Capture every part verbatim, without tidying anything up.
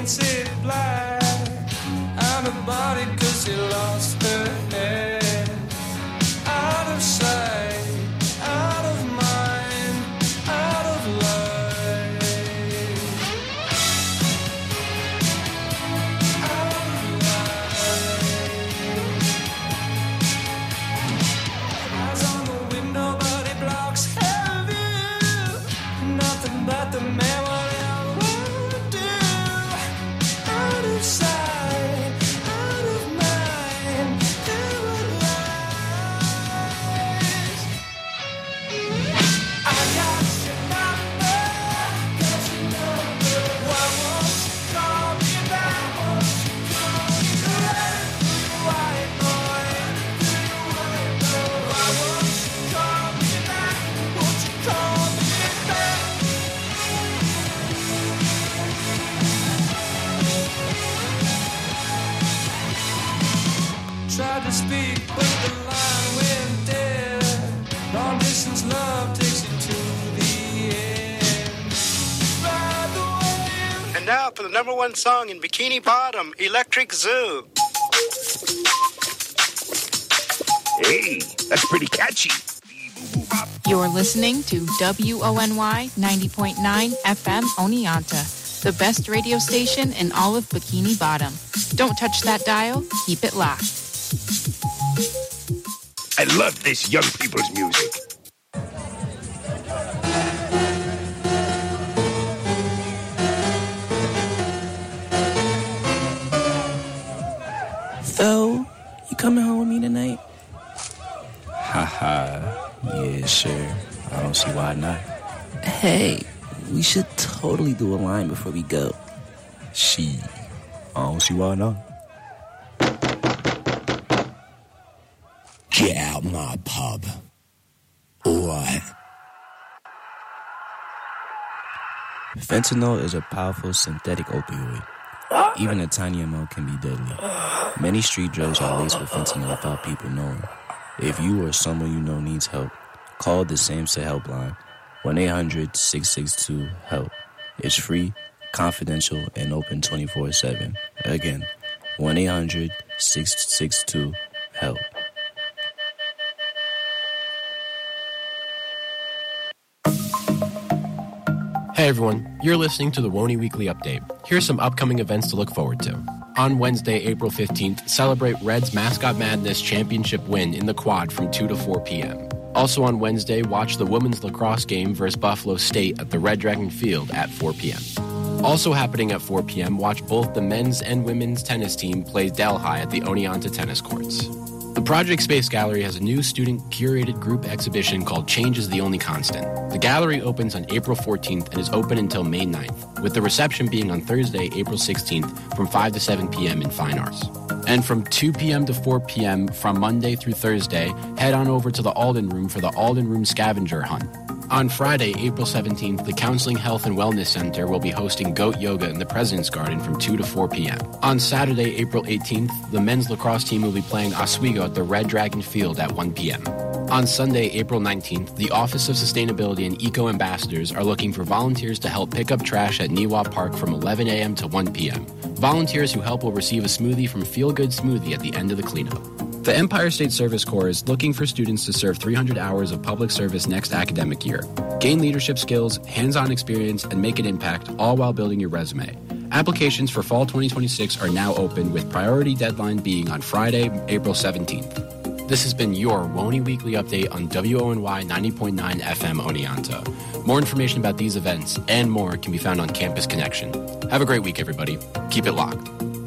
paints it black. Out of body cause she lost her head. Out of sight, out of mind, out of life. Out of life. Eyes on the window but it blocks her view. Nothing but the memory. Tried to speak, but the line went dead. Long distance love takes you to the end. Ride the wave. And now for the number one song in Bikini Bottom, Electric Zoo. Hey, that's pretty catchy. You're listening to W O N Y ninety point nine F M Oneonta, the best radio station in all of Bikini Bottom. Don't touch that dial, keep it locked. I love this young people's music. So, you coming home with me tonight? Haha, yeah, sure. I don't see why not. Hey, we should totally do a line before we go. She, I don't see why not. Get out my pub. Alright. Fentanyl is a powerful synthetic opioid. Even a tiny amount can be deadly. Many street drugs are laced with fentanyl without people knowing. If you or someone you know needs help, call the SAMHSA helpline, one eight hundred six six two HELP. It's free, confidential, and open twenty-four seven. Again, one eight hundred six six two HELP. Hey everyone, you're listening to the Woney Weekly Update. Here's some upcoming events to look forward to. On Wednesday, April fifteenth, celebrate Reds Mascot Madness Championship win in the Quad from two to four p.m. Also on Wednesday, watch the women's lacrosse game versus Buffalo State at the Red Dragon Field at four p.m. Also happening at four p.m., watch both the men's and women's tennis team play Delhi at the Oneonta tennis courts. The Project Space Gallery has a new student-curated group exhibition called Change is the Only Constant. The gallery opens on April fourteenth and is open until May ninth, with the reception being on Thursday, April sixteenth from five to seven p.m. in Fine Arts. And from two p.m. to four p.m. from Monday through Thursday, head on over to the Alden Room for the Alden Room Scavenger Hunt. On Friday, April seventeenth, the Counseling Health and Wellness Center will be hosting Goat Yoga in the President's Garden from two to four p.m. On Saturday, April eighteenth, the men's lacrosse team will be playing Oswego at the Red Dragon Field at one p.m. On Sunday, April nineteenth, the Office of Sustainability and Eco Ambassadors are looking for volunteers to help pick up trash at Niwa Park from eleven a.m. to one p.m. Volunteers who help will receive a smoothie from Feel Good Smoothie at the end of the cleanup. The Empire State Service Corps is looking for students to serve three hundred hours of public service next academic year. Gain leadership skills, hands-on experience, and make an impact, all while building your resume. Applications for fall twenty twenty-six are now open, with priority deadline being on Friday, April seventeenth. This has been your Woney Weekly Update on W O N Y ninety point nine F M Oneonta. More information about these events and more can be found on Campus Connection. Have a great week, everybody. Keep it locked.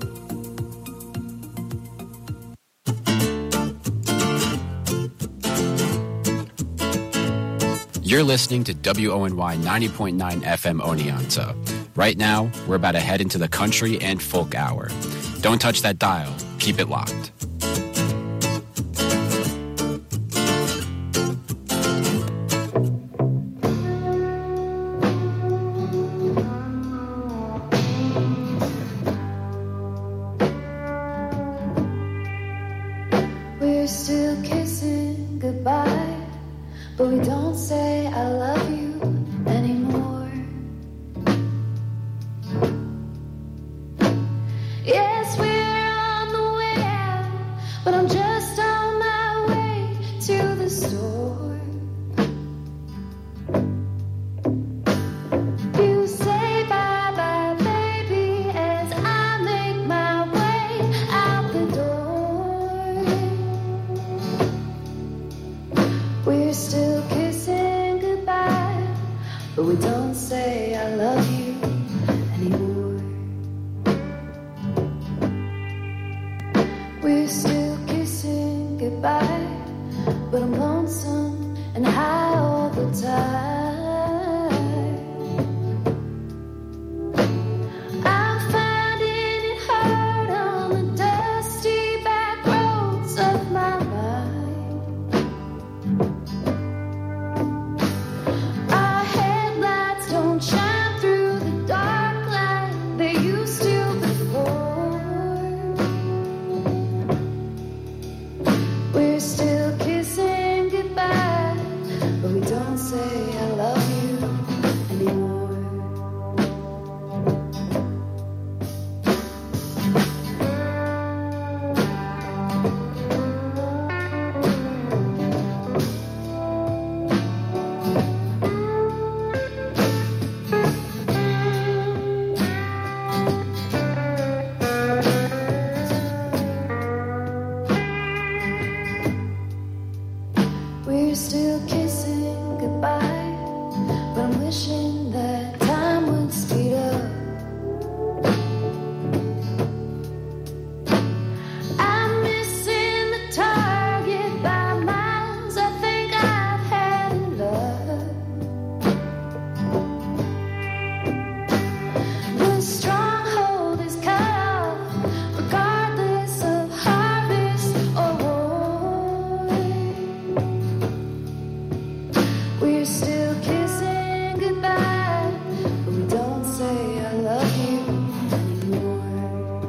You're listening to W O N Y ninety point nine F M Oneonta. Right now, we're about to head into the country and folk hour. Don't touch that dial. Keep it locked. We're still kissing goodbye, but we don't say I love you anymore. but I'm just on my way to the store. You say bye-bye, baby, as I make my way out the door. We're still kissing goodbye, but we don't say I love you anymore. We're still kissing goodbye, but I'm lonesome and high all the time. I'm finding it hard on the dusty back roads of my mind. Our headlights don't shine through the dark like they used to before. We're still kissing goodbye, but we don't say I love you anymore. We're still kissing goodbye, but I'm wishing that time would speed up. I'm missing the target by miles. I think I've had enough. The stronghold is cut off, regardless of harvest or war. We're still kissing goodbye, but we don't say I love you anymore.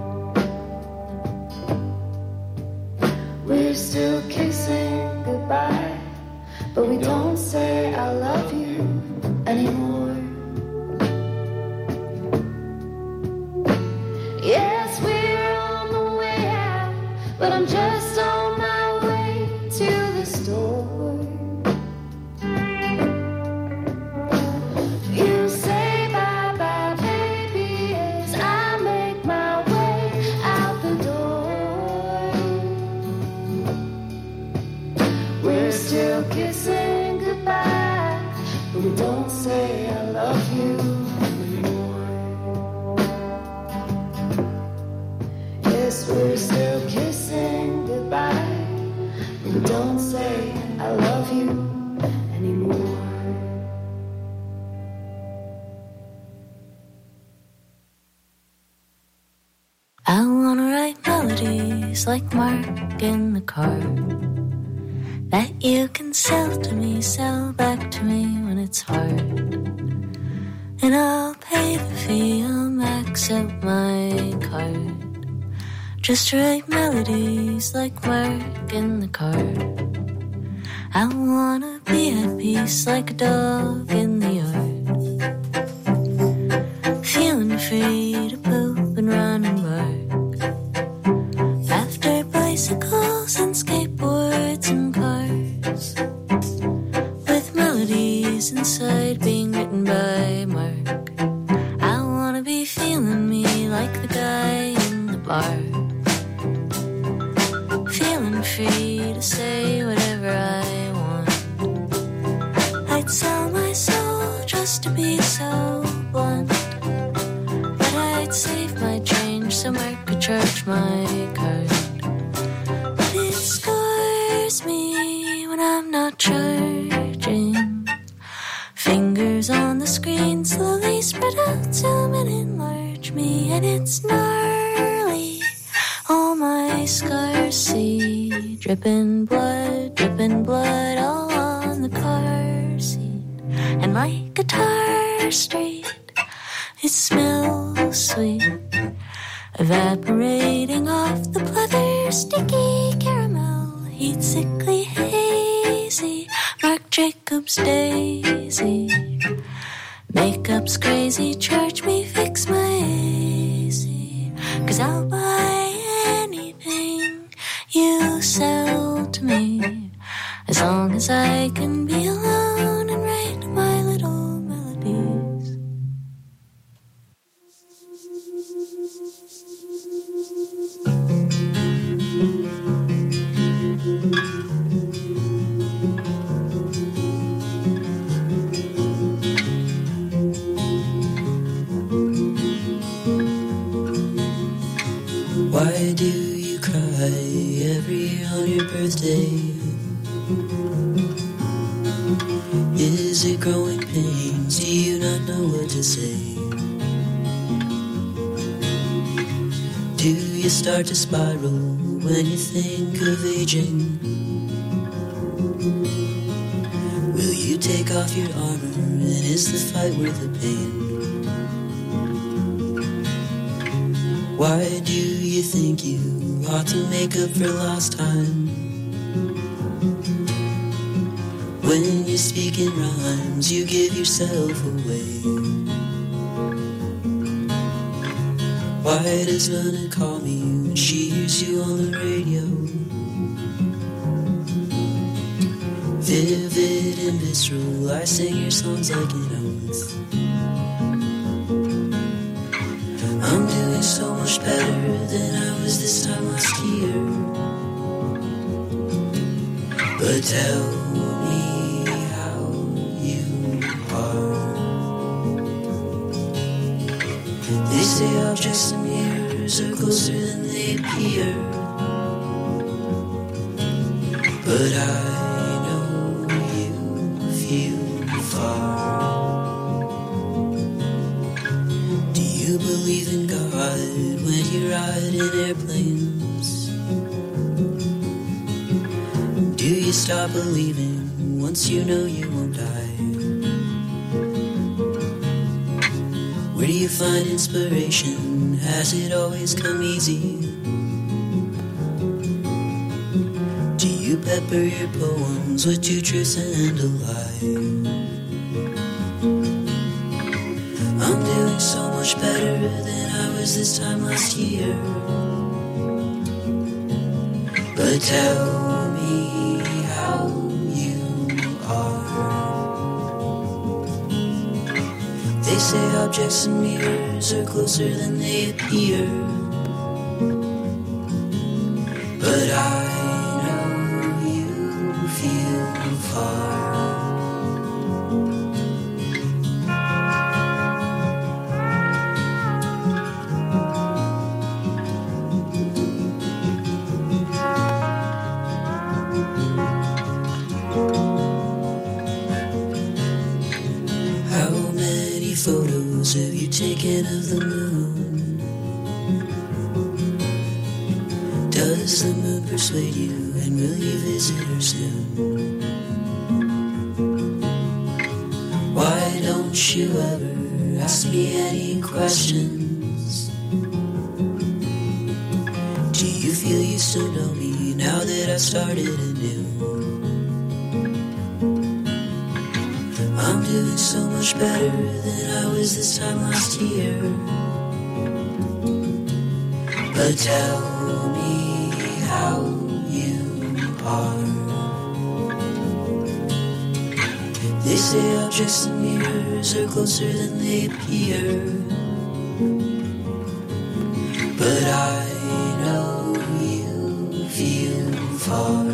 We're still kissing goodbye, but we don't say I love you anymore. Yes, we're on the way out, but I'm just on my way to the store. You say bye-bye, baby, as I make my way out the door. We're still kissing goodbye, but we don't say I love you anymore. Yes, we're still kissing goodbye, but we don't say I love you anymore. I wanna write melodies like Mark in the car that you can sell to me, sell back to me when it's hard. And I'll pay the fee, I'll max out my card just to write melodies like Mark in the car. I wanna be at peace like a dog in the yard, feeling free to poop and run and bark after bicycles and skateboards and cars, with melodies inside being written by Mark. I wanna be feeling me like the guy in the bar, feeling free to say whatever I want. I'd sell my soul just to be so blunt, but I'd save my change so Mark could charge my card. But it scars me when I'm not charging. Fingers on the screen slowly spread out, zoom and enlarge me, and it's gnarly. All my scars see, dripping blood, dripping blood all on the car seat. And my guitar straight, it smells sweet, evaporating off the pleather, sticky caramel, heat sickly hazy, Marc Jacobs daisy. Makeup's crazy, charge me, fix my A C, 'cause I'll buy anything you Why do you cry every year on your birthday? Is it growing pains? Do you not know what to say? Do you start to spiral when you think of aging? Will you take off your armor, and is the fight worth the pain? Why do you think you ought to make up for lost time? When you speak in rhymes, you give yourself away. Why does Nana call me when she hears you on the radio? Vivid and visceral, I sing your songs like an oath. I'm doing so much better than I was this time last year. But tell me how you are. They say objects and mirrors are closer than they appear. But I believe in God when you ride in airplanes? Do you stop believing once you know you won't die? Where do you find inspiration? Has it always come easy? Do you pepper your poems with two truths and a lie? I'm doing so much better than I was this time last year. But tell me how you are. They say objects and mirrors are closer than they appear. But I know you feel far. Photos have you taken of the moon? Does the moon persuade you, and will you visit her soon? Why don't you ever ask me any questions? Do you feel you still know me now that I started anew? I'm doing so much better than I was this time last year. But tell me how you are. They say objects and mirrors are closer than they appear. But I know you feel far.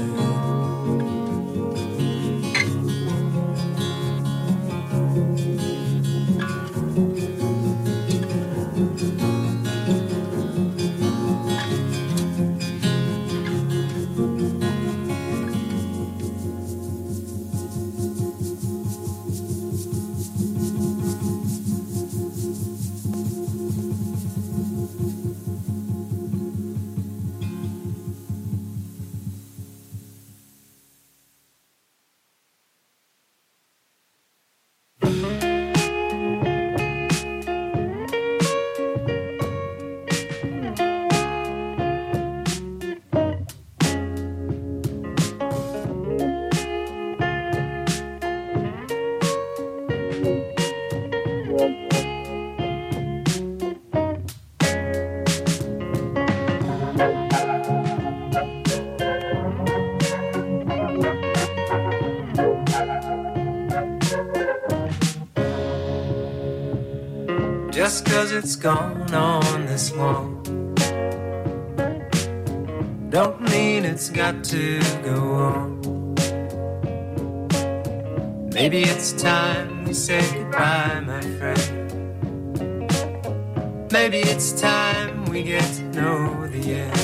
Just 'cause it's gone on this wall don't mean it's got to go on. Maybe it's time we say goodbye, my friend. Maybe it's time we get to know the end.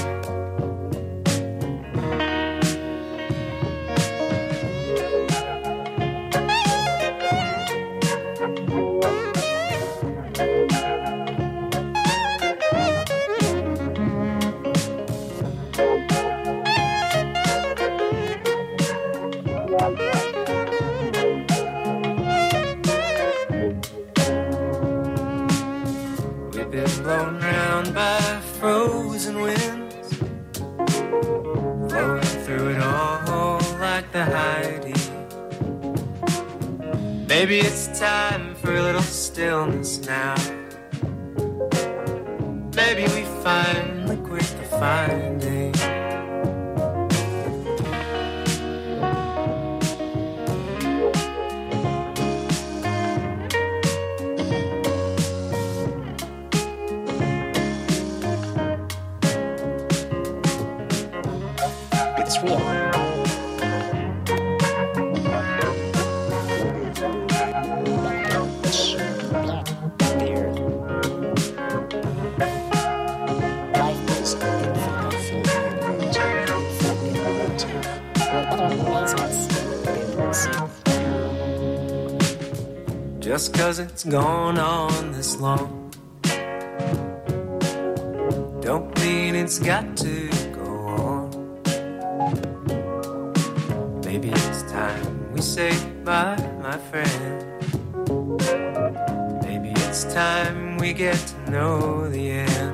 Blown round by frozen winds, flowing through it all like the Heidi. Maybe it's time for a little stillness now. Maybe we finally quit the finding. Just 'cause it's gone on this long don't mean it's got to go on. Maybe it's time we say goodbye, my friend. Maybe it's time we get to know the end.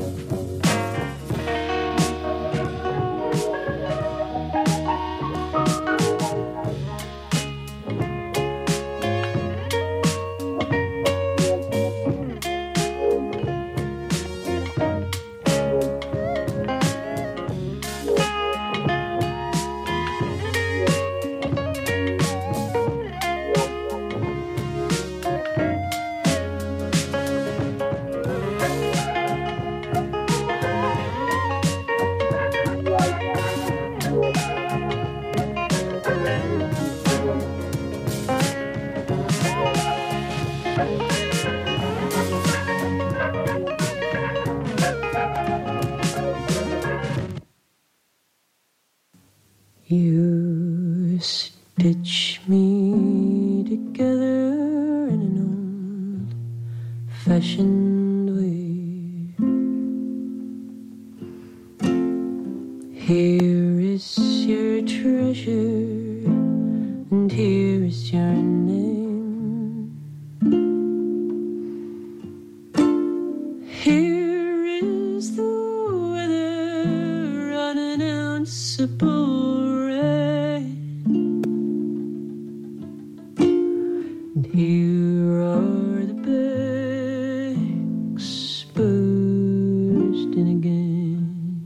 You stitch me together in an old-fashioned way. Here is your treasure, and here is your name. Here is the weather on an ounceable. Here are the bags bursting again.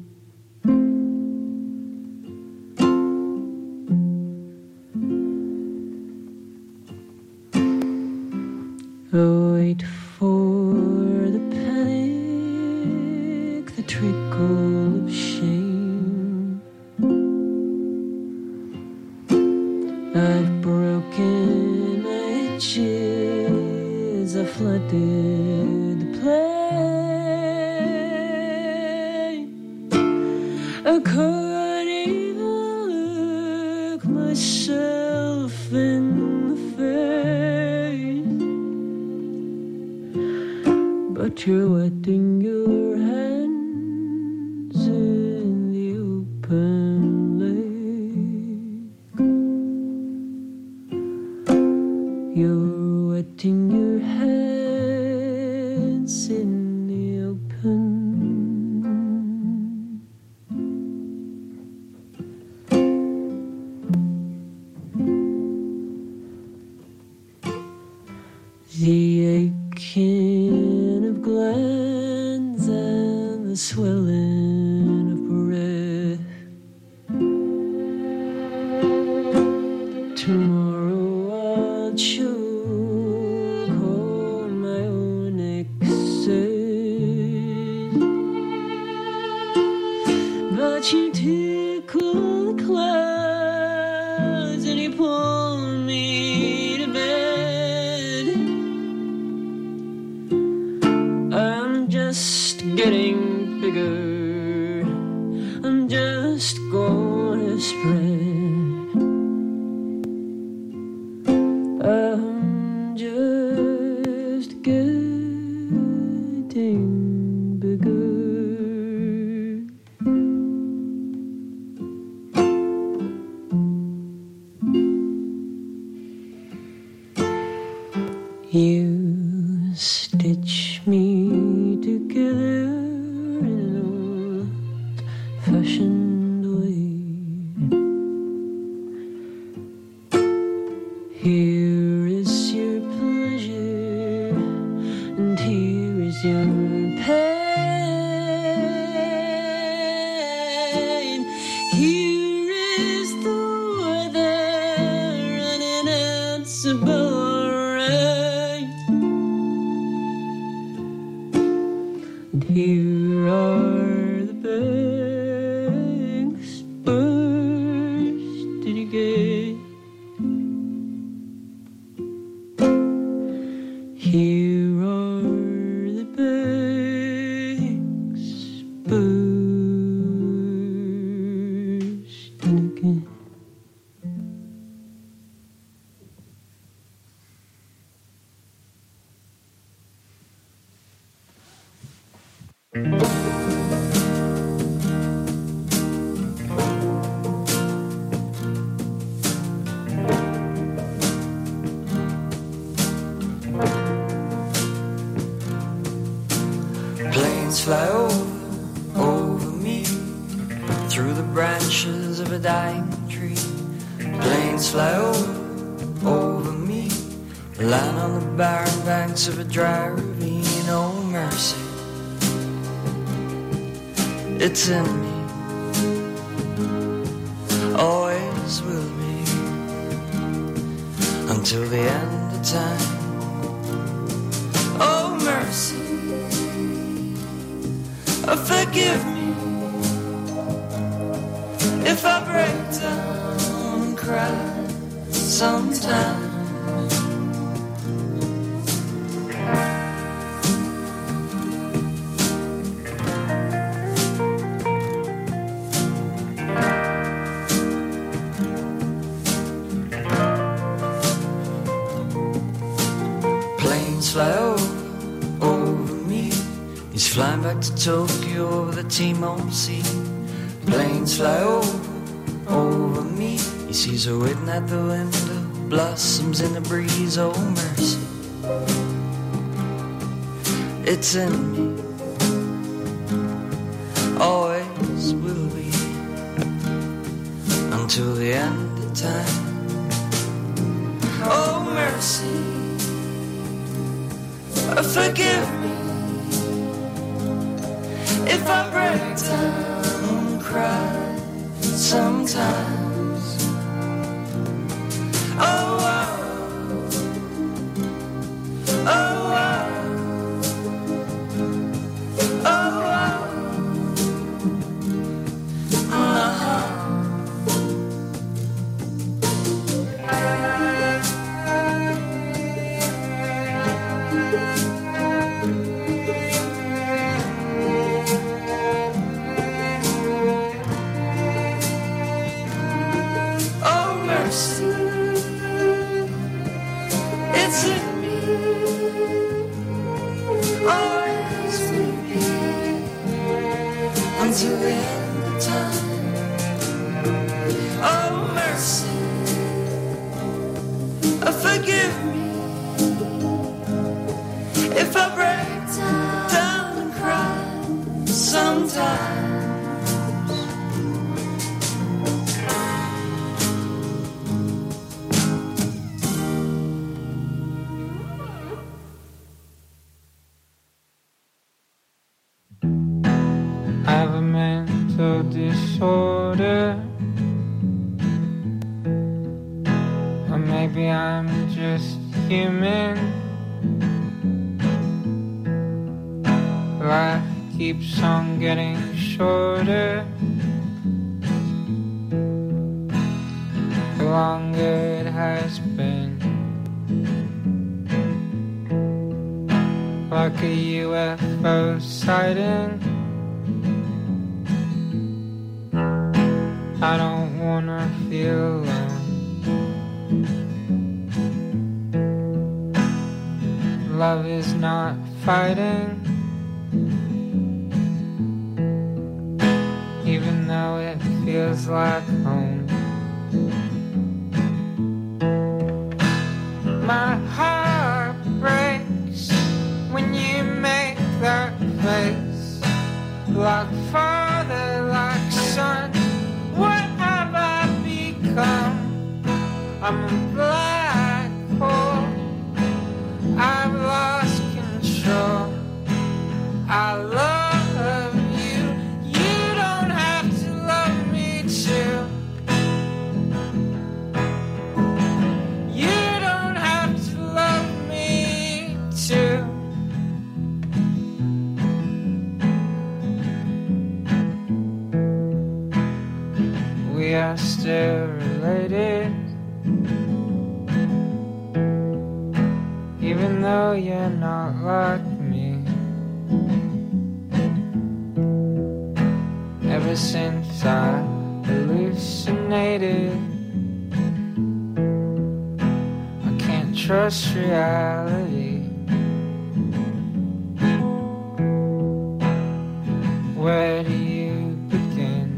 Oh, wait for the panic, the trickle of shame. I've broken my edges, I flooded the plane. I couldn't even look myself in the face. But you're wetting your hands in the open lake. You're wetting your hands in the open. The aching of glands and the swelling of breath. Tomorrow I'll choke on my own excess. But you tickle the clouds and you pull me to bed. I'm just just getting bigger. I'm just gonna spread. I'm just getting bigger. You stitch me together in an old-fashioned way. Here is your pleasure, and here is your pain. Here is the weather running out above. Here are the banks bursting again. Here are the banks bursting again. Planes fly over, over me, through the branches of a dying tree. Planes fly over, over me, land on the barren banks of a dry ravine. Oh mercy, it's in me, always will be, until the end of time. Oh mercy, oh, forgive me if I break down and cry sometimes. Planes fly over, over me. He's flying back to Tokyo over the Timor Sea. Planes fly over, over me. He sees her waiting at the window, blossoms in the breeze. Oh mercy, it's in me, always will be, until the end of time. Oh mercy, oh, forgive me if I break down and cry sometimes. Oh, oh, oh, oh, oh, oh, uh-huh. It's in me, always will be, until the end of time. Oh mercy, oh, forgive me if I break down and cry sometimes. I have a mental disorder, or maybe I'm just human. Life keeps on getting shorter the longer it has been. like a U F O sighting. I don't wanna feel alone. Love is not fighting, even though it feels like home. My heart breaks when you make that face, like father, like son. What have I become? I'm a black hole. I've lost control. I love you. You don't have to love me too. You don't have to love me too. We are still related, even though you're not like me. Ever since I hallucinated, I can't trust reality. Where do you begin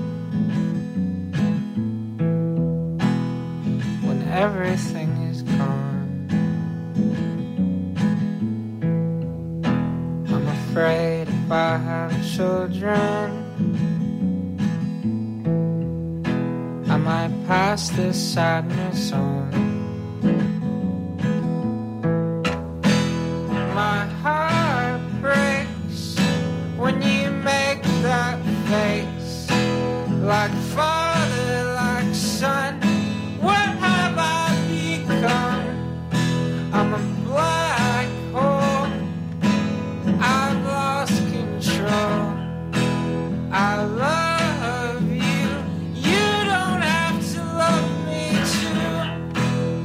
when everything is gone? I'm afraid if I have children, I might pass this sadness on. My heart breaks when you make that face, like father, like son. What have I become? I'm a black hole. I've lost control. I love you. You don't have to love me too.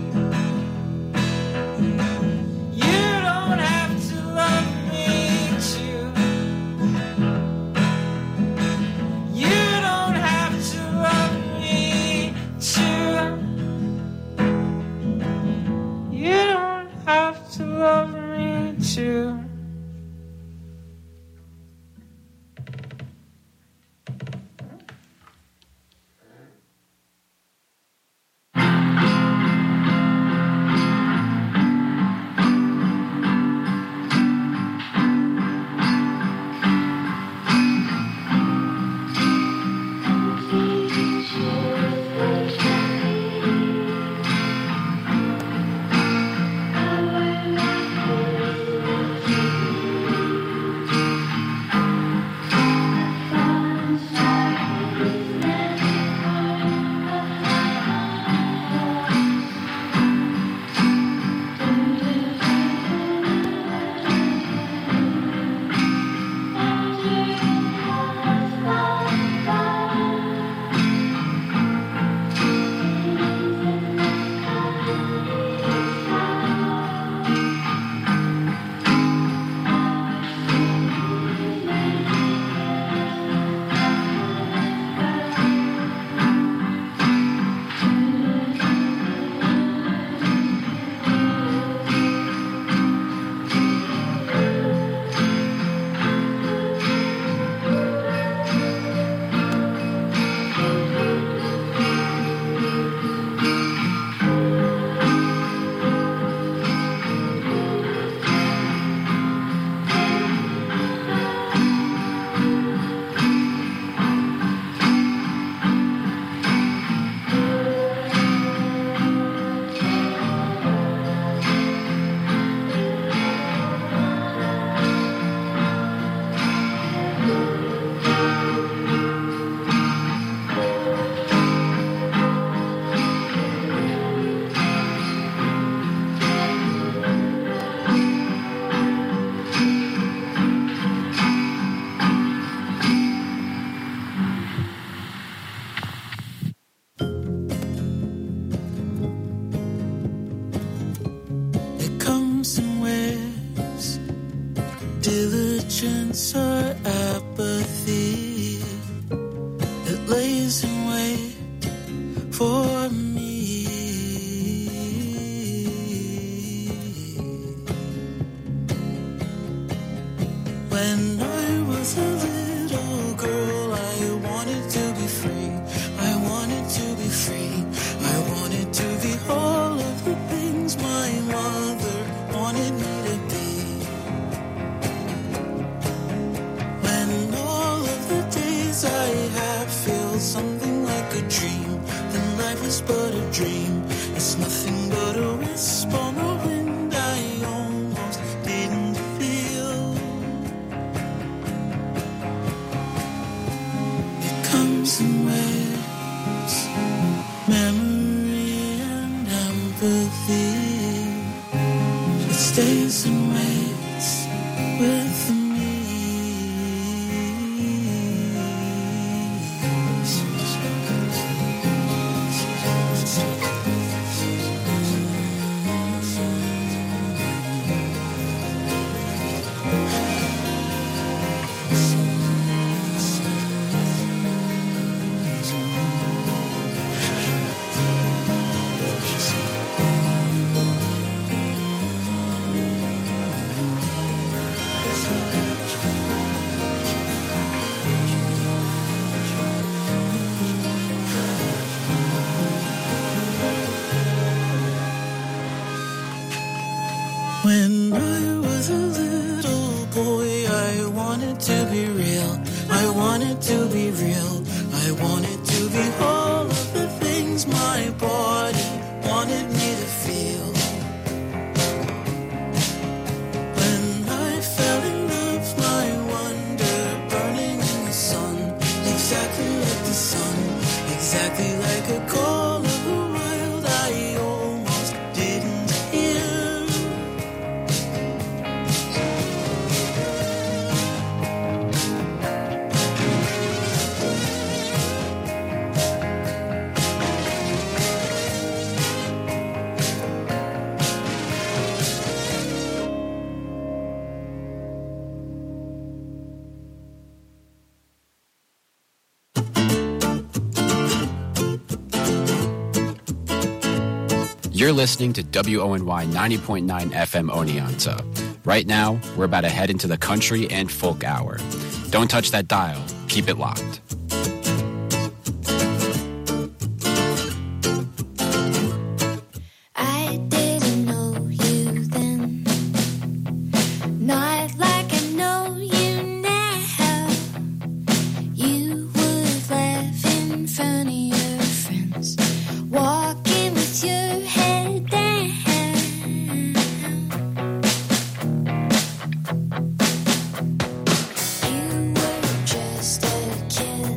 days are apathy. It lays in wait for me. When I was a little girl, I wanted to be free. I wanted to be free. I wanted to be all of the things my mother wanted me to be. When all of the days I have feel something like a dream, then life is but a dream. It's nothing but a wisp on the wind I almost didn't feel. It comes in waves, memory and empathy. It stays and waits with me. When I was a little boy, I wanted to be real. I wanted to be real. I wanted to be all of the things my body wanted me to feel. When I fell in love, my wonder burning in the sun, exactly like the sun, exactly like a call of the wild I almost didn't hear. You're listening to W O N Y ninety point nine F M Oneonta. Right now, we're about to head into the country and folk hour. Don't touch that dial. Keep it locked. I didn't know you then, not like I know you now. You would laugh in front of your friends, walking with your head down. You were just a kid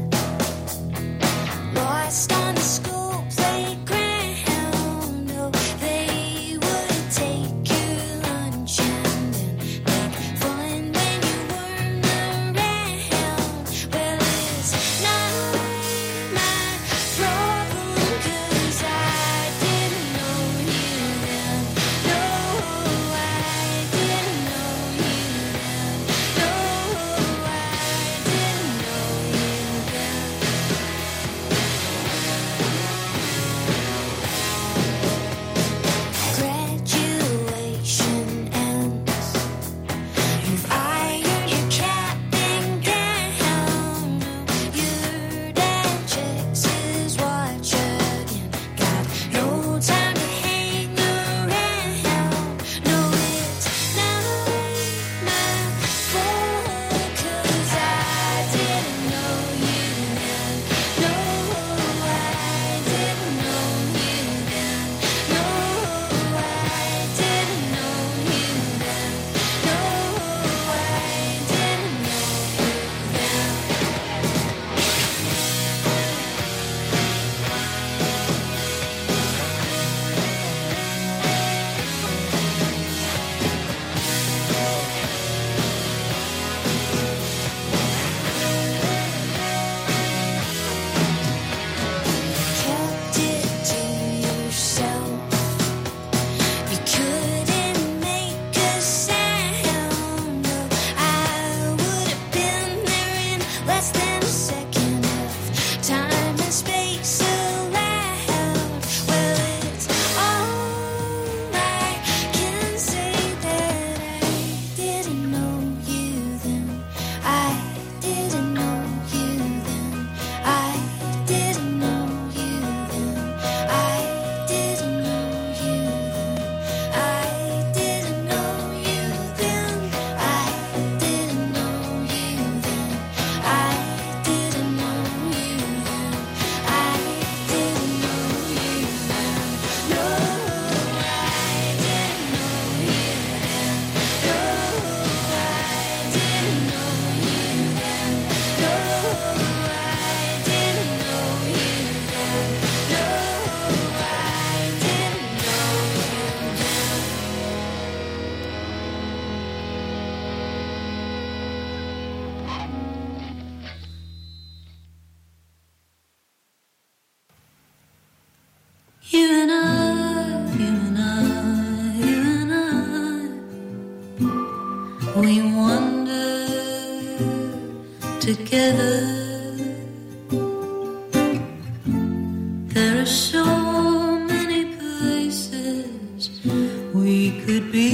together. There are so many places we could be,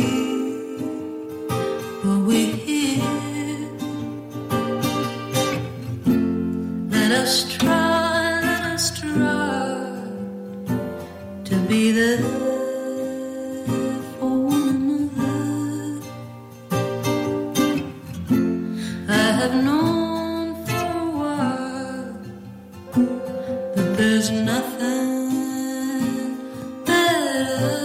but we're here. Let us try, let us try to be there for one another. I have known for a while that there's nothing better.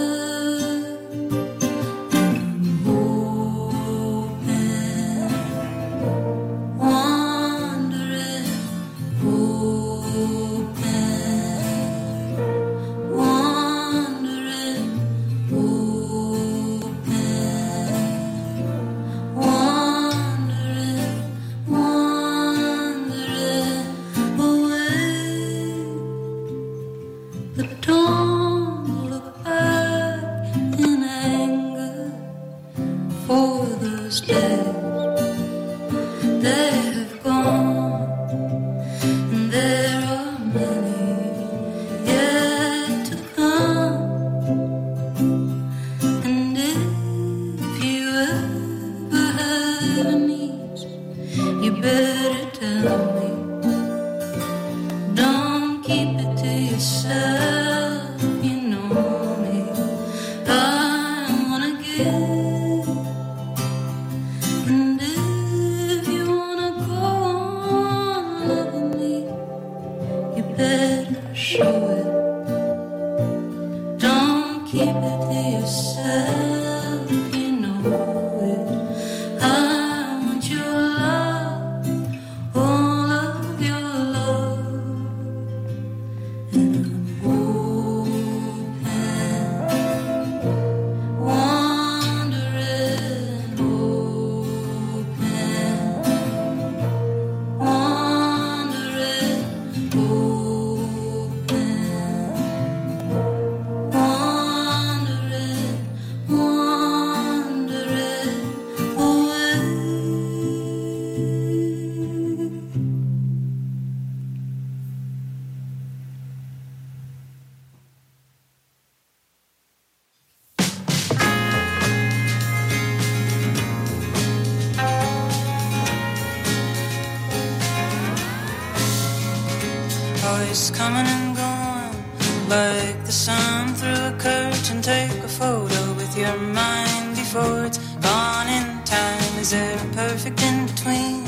Always coming and going, like the sun through a curtain. Take a photo with your mind before it's gone in time. Is there a perfect in between?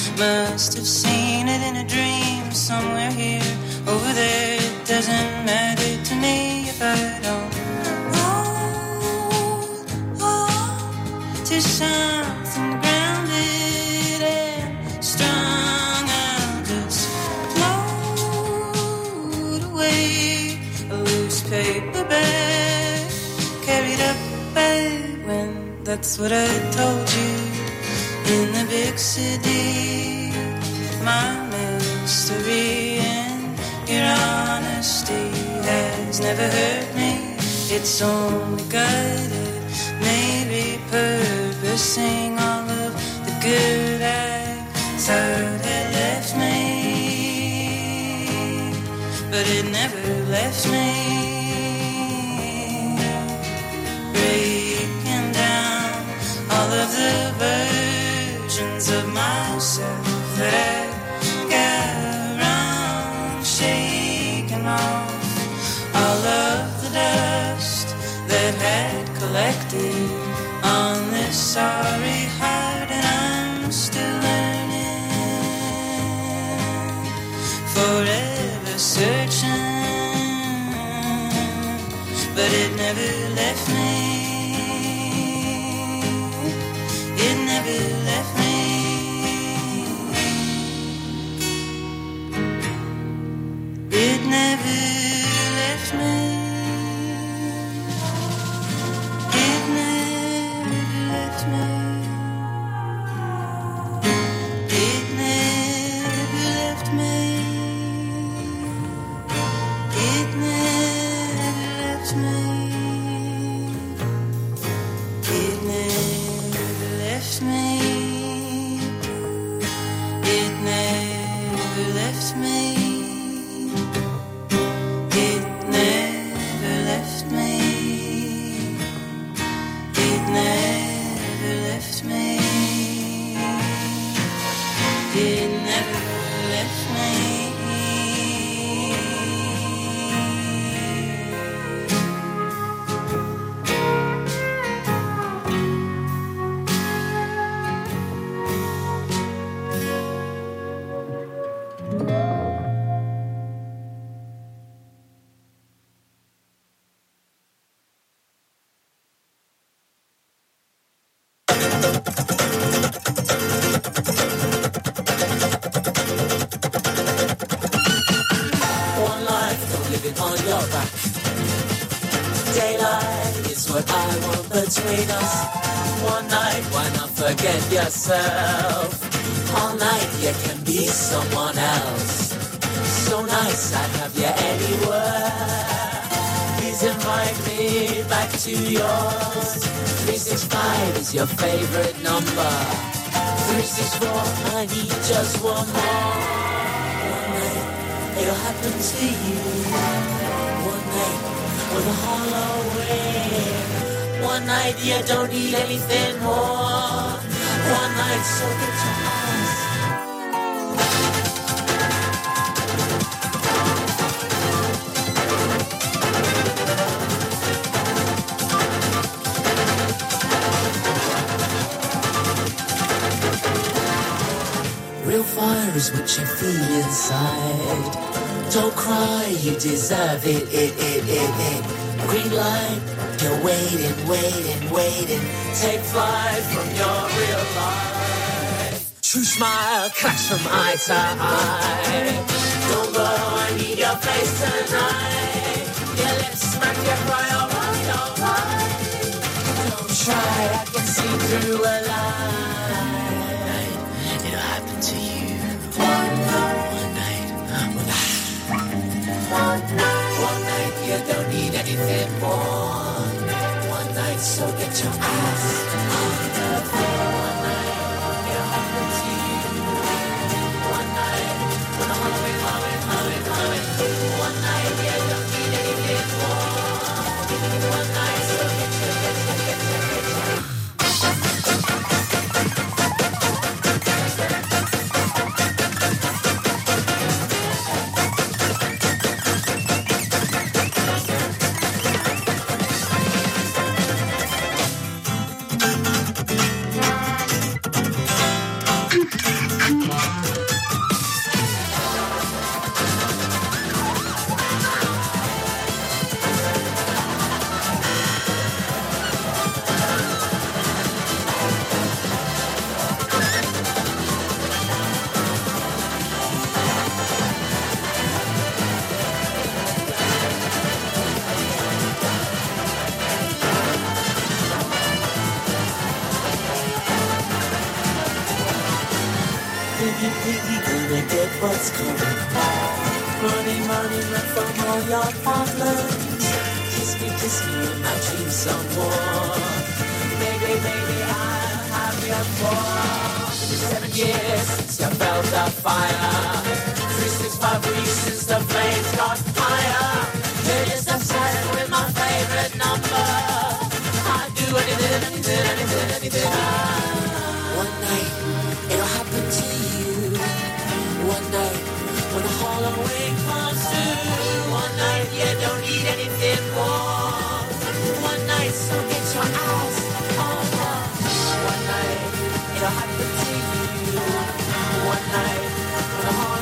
Must have seen it in a dream. Somewhere here, over there, it doesn't matter to me if I don't hold on to something grounded and strong. I'll just float away, a loose paper bag carried up bag. When that's what I told you in the big city, my mystery and your honesty has never hurt me. It's only guided, maybe purposing all of the good I thought had left me, but it never left me. Breaking down all of the versions of myself that I got around, shaking off all of the dust that had collected on this sorry heart. And I'm still learning, forever searching, but it never left me. It never left me. It never left me. It never left me. It never left me. It never left me. left me. It never left me. It never left me. It never left me. One life, don't live it on your back. Daylight is what I want between us. One night, why not forget yourself? All night, you can be someone else. So nice, I'd have you anywhere. Please invite me back to yours. three six five is your favorite number. three six four, I need just one more. One night, it'll happen to you. One night, with a hollow wind. One night, you don't need anything more. One night, so get your eyes. Real fire is what you feel inside. Don't cry, you deserve it, it, it, it, it. Green light, you're waiting, waiting, waiting. Take flight from your real life. True smile, cracks from eye to eye. Don't go, I need your face tonight. Your lips smack, you cry, alright, alright. Don't try, I can see through a lie. It'll happen to you. One night, one night. One night, you don't need anything more. One night, so get your ass on the floor. One night, it'll happen to you. One night, when I'm humming, humming, humming, humming. One night, you don't need anything more. One night, so get your, get your, get your, get your. What's coming? Running, running, run from all your problems. Kiss me, kiss me in my dreams some more. Baby, baby, I'll have you for seven years since you felt the fire. Three, six, five weeks since the flames got higher. You're just obsessed with my favorite number. I'd do anything, anything, anything, anything. One night, it'll happen to you. One night, when a hollow wind comes through. One night, you don't need anything more. One night, so get your eyes on her. One night, it'll happen to you. One night, when a hollow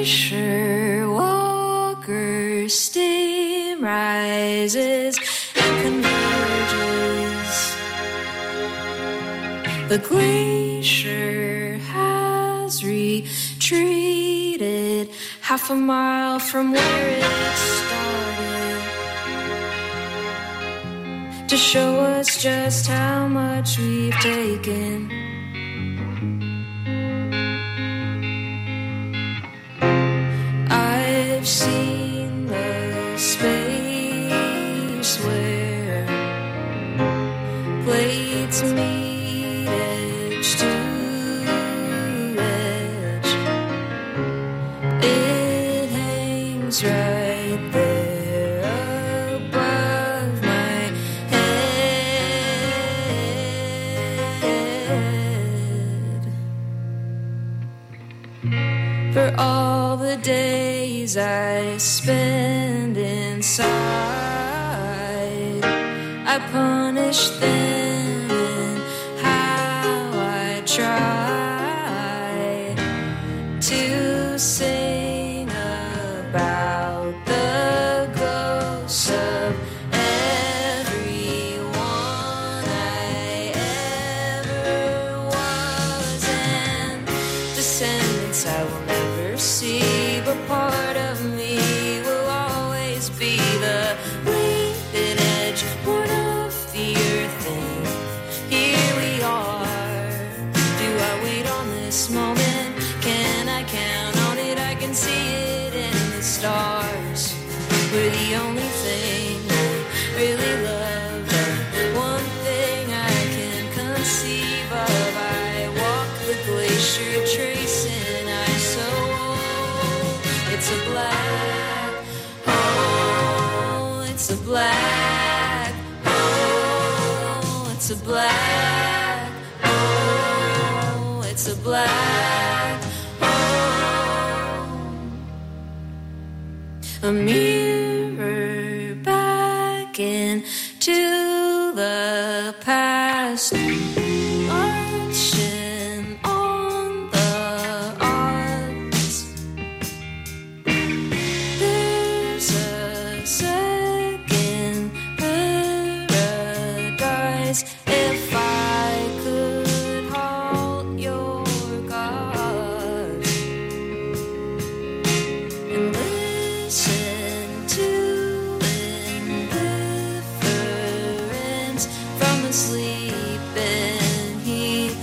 glacier walker steam rises and converges. The glacier has retreated half a mile from where it started to show us just how much we've taken. I've seen the space where plates meet edge to edge. It hangs right there above my head. For all the days I spend inside, I punish them in how I try to sing about the ghosts of everyone I ever was, and descendants I will never see, but part of me will always be the bleeding edge, born of the earth, and here we are. Do I wait on this moment? Can I count on it? I can see it in the stars. We're the only thing I really love, the one thing I can conceive of. I walk the glacier tracing ice so old. It's a black hole. It's a black hole. It's a black hole. It's a black hole. A mirror back into the past. Marching on the odds. There's a second paradise if I could halt your gods and listen to indifference from the sleeping heat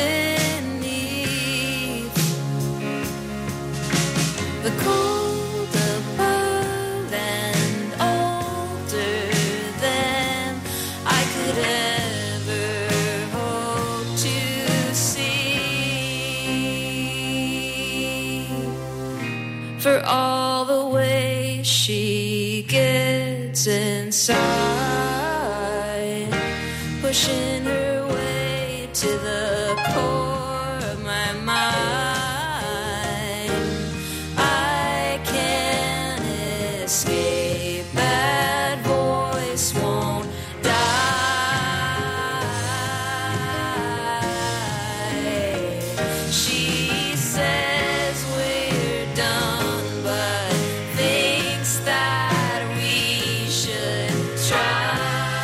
beneath. The cold above and older than I could ever hope to see. For all the way she gets inside, pushing her way to the core of my mind, I can't escape. That voice won't die. She says we're done, but thinks that we should try.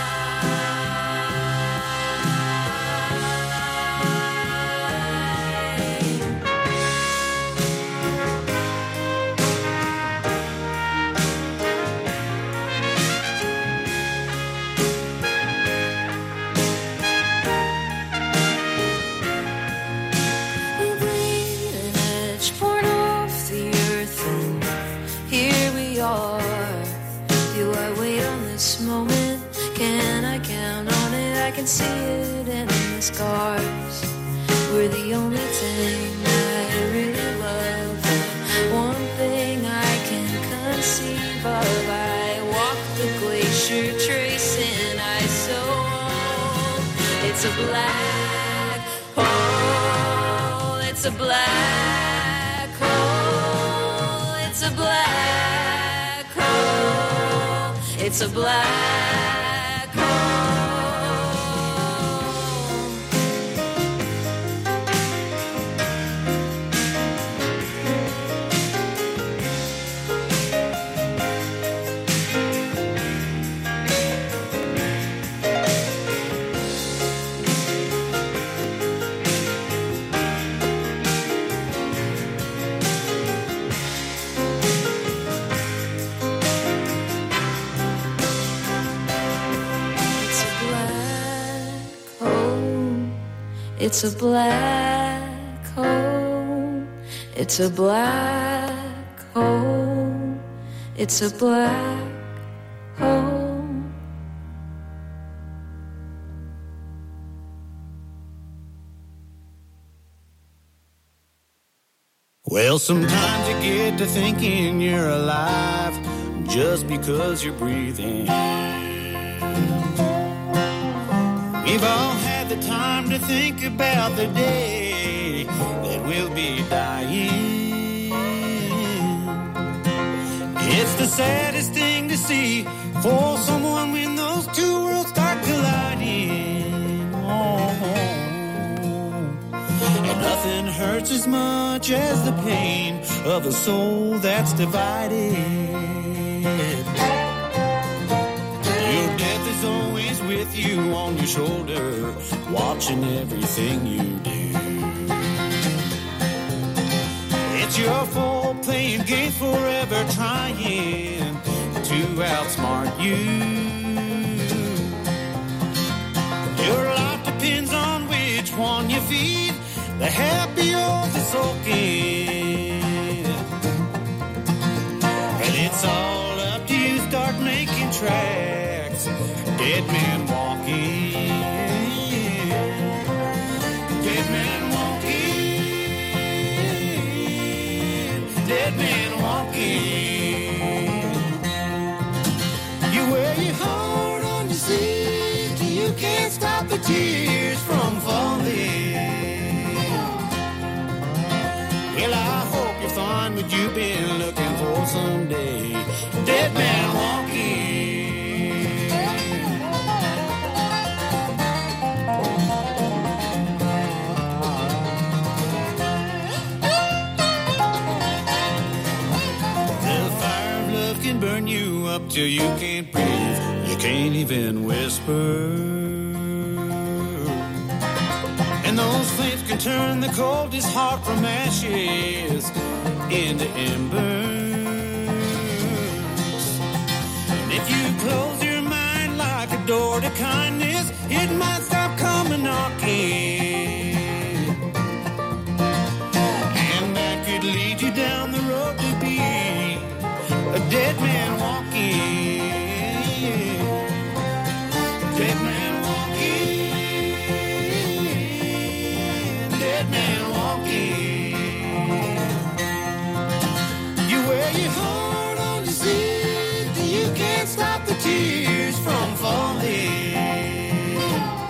The bleeding edge born off the earth, and here we are. Do I wait on this moment? Can I count on it? I can see it in the scars. We're the only thing I really love, the one thing I can conceive of. I walk the glacier tracing ice so old. It's a black hole. It's a black hole. It's a black hole. It's a black hole. It's a black hole. It's a black hole. It's a black hole. Well, sometimes you get to thinking you're alive just because you're breathing. We've all had the time to think about the day that we'll be dying. It's the saddest thing to see for someone when those two worlds start colliding. Oh. And nothing hurts as much as the pain of a soul that's divided. Your death is always with you on your shoulder, watching everything you do. It's your fault playing games forever, trying to outsmart you. Your life depends on which one you feed, the happy or the sulking. And it's all up to you, start making tracks. Dead man walking. Dead man walking. Dead man walking. You wear your heart on your sleeve till you can't stop the tears from falling. Well, I hope you find what you've been looking for someday. Dead man walking. The fire of love can burn you up till you can't breathe. You can't even whisper. And those flames can turn the coldest heart from ashes into embers. And if you close your mind like a door to kindness, it might stop coming knocking. And that could lead you down the road to be a dead man walking. Dead man walking. Dead man walking. You wear your heart on your sleeve till you can't stop the tears from falling.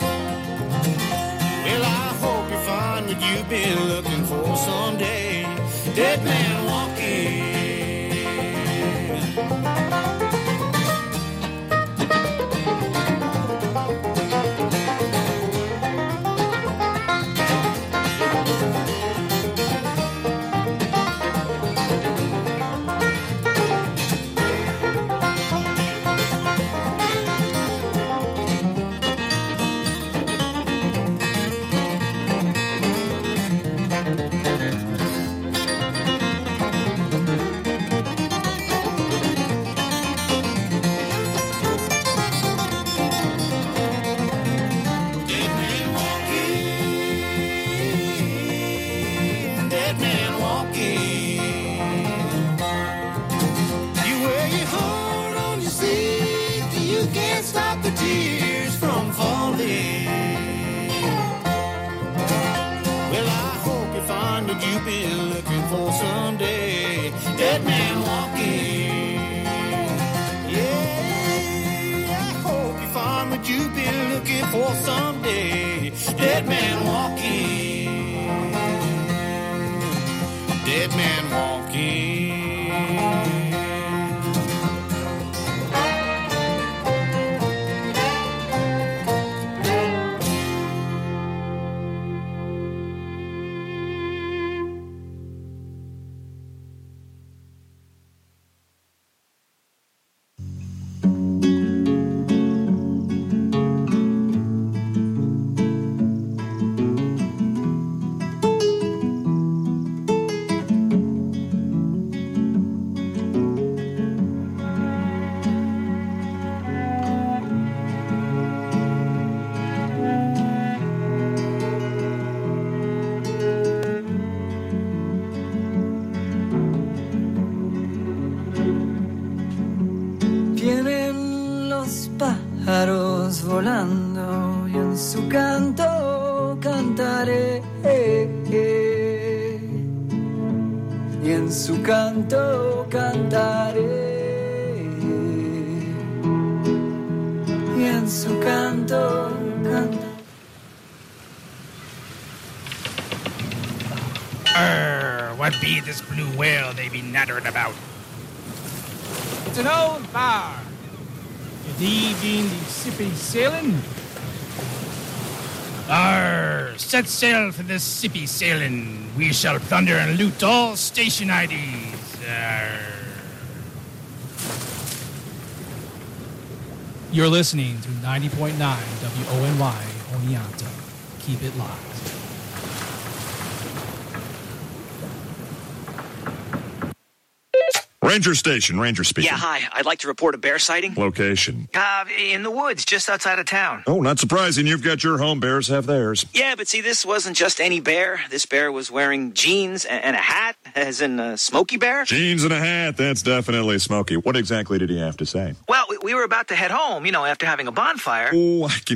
Well, I hope you find what you've been looking for someday. Dead man walking. You've been looking for someday. Dead man walking. Yeah, I hope you find what you've been looking for someday. Dead man walking. Dead man walking. su canto cantaré, y en su canto cantaré, y en su canto cantaré. Arr, what be this blue whale they be nattering about? It's an old bar. Ye been the sippy sailing? Arr, set sail for this sippy sailing. We shall plunder and loot all station I Ds. Arr. You're listening to ninety point nine W O N Y Oneonta. Keep it locked. Ranger Station, Ranger speaking. Yeah, hi. I'd like to report a bear sighting. Location. Uh, in the woods, just outside of town. Oh, not surprising. You've got your home. Bears have theirs. Yeah, but see, this wasn't just any bear. This bear was wearing jeans and, and a hat, as in a Smokey Bear. Jeans and a hat. That's definitely Smokey. What exactly did he have to say? Well, we, we were about to head home, you know, after having a bonfire. Oh, I can